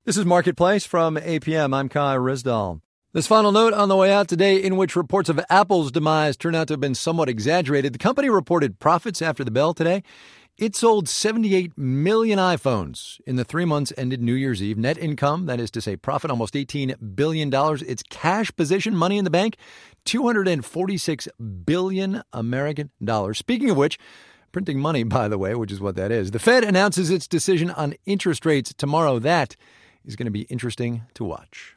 This is Marketplace from APM. I'm Kai Rizdal. This final note on the way out today, in which reports of Apple's demise turn out to have been somewhat exaggerated. The company reported profits after the bell today. It sold 78 million iPhones in the 3 months ended New Year's Eve. Net income, that is to say profit, almost $18 billion. Its cash position, money in the bank, $246 billion American dollars. Speaking of which, printing money, by the way, which is what that is. The Fed announces its decision on interest rates tomorrow. That is going to be interesting to watch.